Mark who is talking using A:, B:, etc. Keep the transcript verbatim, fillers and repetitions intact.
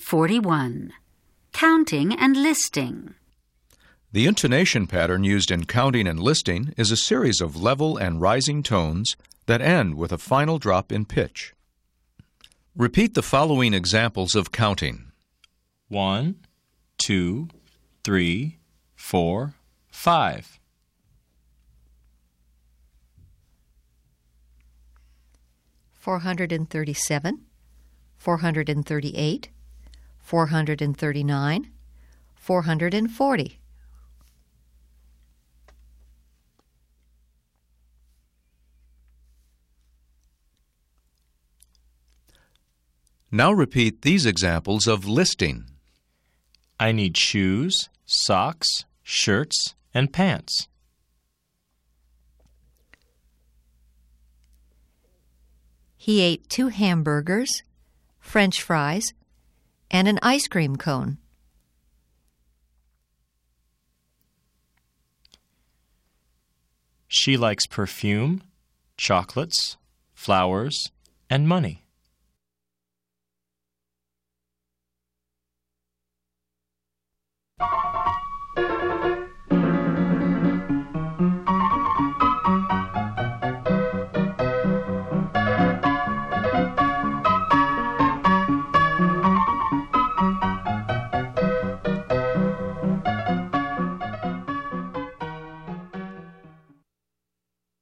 A: forty-one. Counting and listing.
B: The intonation pattern used in counting and listing is a series of level and rising tones that end with a final drop in pitch. Repeat the following examples of counting.
C: One, two, three, four, five.
D: four hundred thirty-seven, four hundred thirty-eight, four hundred thirty-nine, four hundred forty.
B: Now repeat these examples of listing.
C: I need shoes, socks, shirts, and pants.
D: He ate two hamburgers, French fries, and an ice cream cone.
C: She likes perfume, chocolates, flowers, and money.